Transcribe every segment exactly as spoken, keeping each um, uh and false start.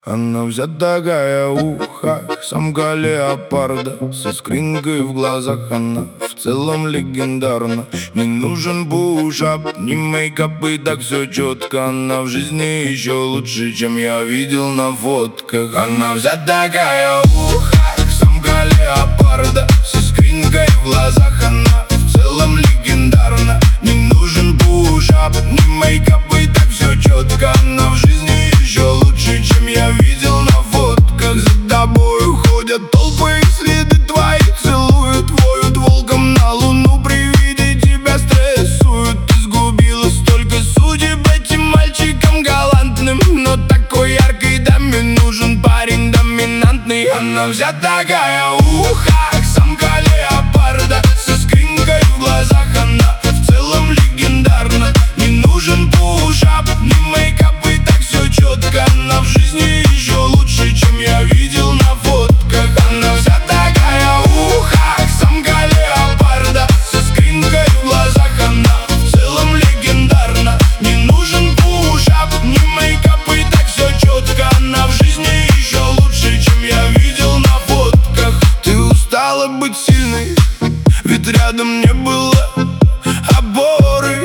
Она вся такая уха, самка леопарда, с искринкой в глазах она в целом легендарна. Не нужен пушап, ни мейкап, и так все четко. Она в жизни еще лучше, чем я видел на фотках. Она вся такая уха, самка леопарда, с искринкой в глазах она в целом легендарна. Не нужен пушап, ни мейкап, и так все четко. Она в жизни еще лучше, чем я видел на фотках. За тобой уходят толпы, и следы твои целуют, воют волком на луну, при виде тебя стрессуют. Ты сгубила столько судеб этим мальчиком галантным, но такой яркой даме нужен парень доминантный. Она вся такая уха, самка леопарда, с искринкой в глазах она в целом легендарна. Не нужен пушап, ни мейкап, и так все четко. Она в жизни еще лучше, чем я видел на фотках. Она вся такая уха, самка леопарда, с искринкой в глазах она в целом легендарна. Не нужен пушап, ни мейкап, и так все четко. Она в жизни еще лучше, чем я видел на фотках. Ты устала быть сильной, ведь рядом не было опоры.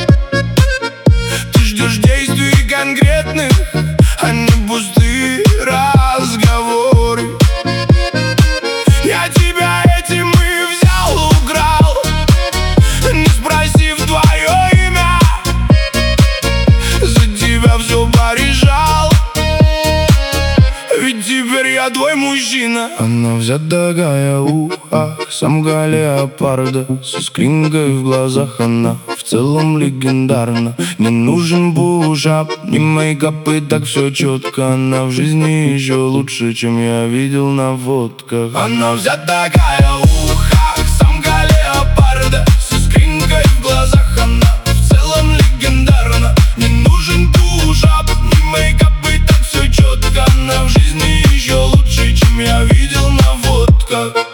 Ты ждешь действий конкретных, а не пустые разговоры. Я тебя этим и взял, украл, не спросив твое имя. За тебя все порешал, ведь теперь я твой мужчина. Она вся такая уха, самка леопарда, с искринкой в глазах она в целом легендарна. Не нужен пушап, ни мейкап, и так все четко. Она в жизни еще лучше, чем я видел на фотках. Она вся такая уха, самка леопарда, с искринкой в глазах она в целом легендарна. Не нужен пушап, ни мейкап, и так все четко. Она в жизни еще лучше, чем я видел на фотках.